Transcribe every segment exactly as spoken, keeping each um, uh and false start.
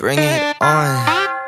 Bring it on.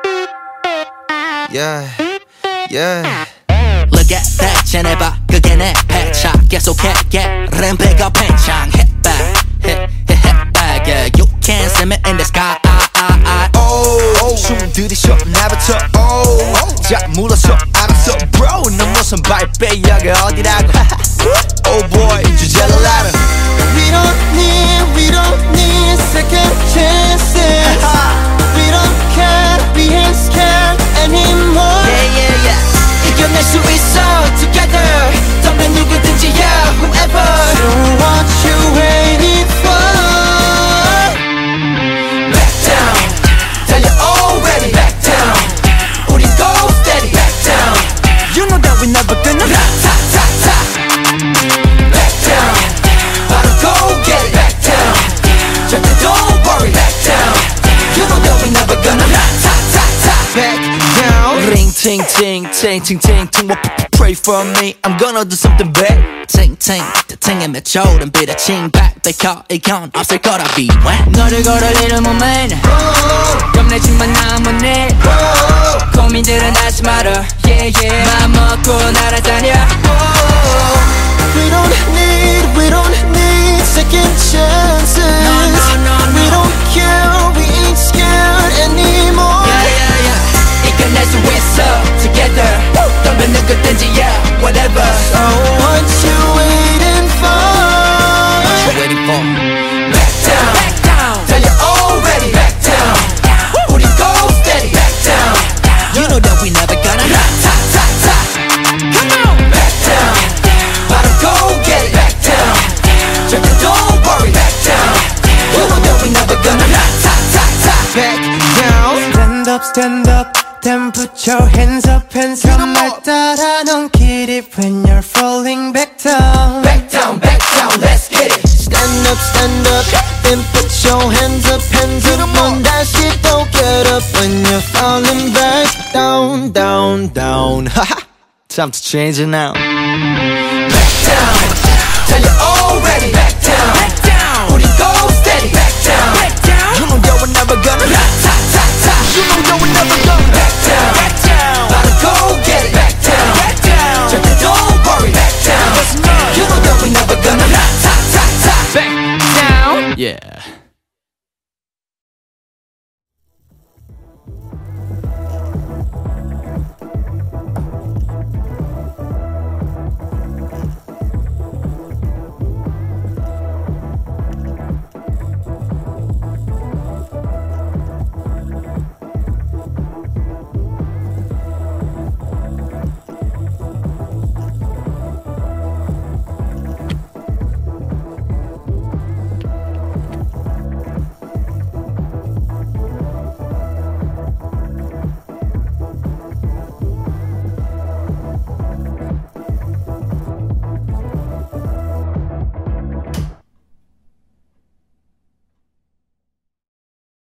Yeah, yeah. Look at that 쟤네봐 그게 내 패착 계속해 get 램페가 팽창해 back hit hit hit back yeah you can't see me in the sky I, I, I. Oh, 숨 들이쉬어 나부터 oh 자 물어서 알았어 bro 넌 무슨 바이베 여기 어디라고 oh boy 주제를 알아. We don't need, we don't need second chances We don't care, we ain't scared anymore Yeah yeah yeah 이겨낼 수 있어 together 덤벼 누구든지 yeah whoever So what you waiting for Back down 달려 already back down 우린 go steady back down You know that we never gonna 라타타타 back down 바로 go get it back down 절대 don't worry back down You know that we never gonna 라타타타 Back down. Ring ting ting ting ting ting ting Pray for me I'm gonna do something big ting ting ting 에 맺혀오른 비대칭 백백혀 이건 없을 거라 비왜 너를 걸을 일은 못 매네 겁내지만 나만 내 고민들은 하지 마라 yeah yeah 맘 먹고 날아다녀 We don't need, we don't need second chances No no no no We don't care, we ain't scared anymore Yeah yeah yeah 이겨낼 수 있어 together 덤벼 누구든지 yeah whatever So what you waiting for What you waiting for Back down back down 달려 already back down 우리 go steady back down You know that we never gonna 라타타타 Come on back down 바로 go get it back down 절대 don't worry back down You know that we never gonna 라타타타 Back down. Stand up, stand up Then put your hands up hands up 말 따라 넘길 it when you're falling back down Back down back down let's get it Stand up, stand up Then put your hands up hands up 넌 다시 또 get up when you're falling back down down down Time to change it now.